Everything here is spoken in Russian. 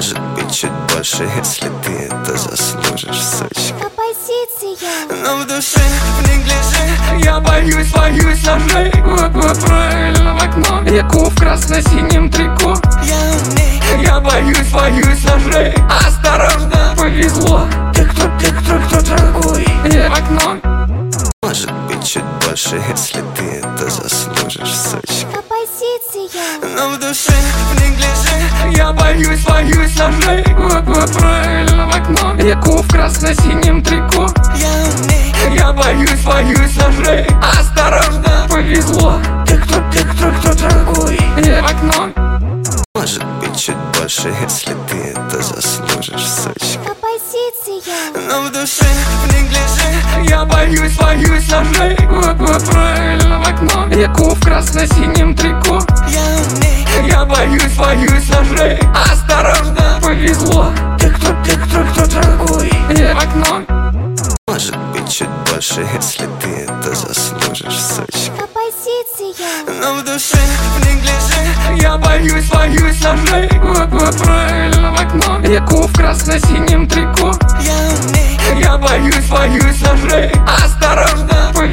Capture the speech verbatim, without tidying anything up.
Может быть, чуть больше, если ты это заслужишь, сучка. Оппозиция. Но в душе в неглиже я боюсь, боюсь ножей. Вот, вот правильно в окно. Я ку в красно-синем трико. Я умею. Я боюсь, боюсь ножей. Осторожно, повезло. Ты кто, ты кто, кто такой? Я в окно. Может быть, чуть больше, если ты это заслужишь, сучка. Оппозиция. Но в душе в неглиже я боюсь, боюсь ножей. Вот, вот правильно в окно. Я ку в красно-синем трико. Я умею. Я боюсь, боюсь ножей. Осторожно, повезло. Ты кто, ты кто, кто такой? Я в окно. Может быть, чуть больше, если ты это заслужишь, сучка. Оппозиция. Но в душе в неглиже я боюсь, боюсь ножей. Вот, вот правильно в окно. Я ку в красно-синем трико. Я умею. Я боюсь, боюсь ножей. Осторожно, повезло. Ты кто, ты кто, кто такой? Я в окно. Может быть, чуть больше, если ты это заслужишь, сучка. Оппозиция. Но в душе в неглиже я боюсь, боюсь ножей. Вот, вот правильно в окно. Я ку в красно-синем трико. Я умею. Я боюсь, боюсь ножей. Осторожно, повезло.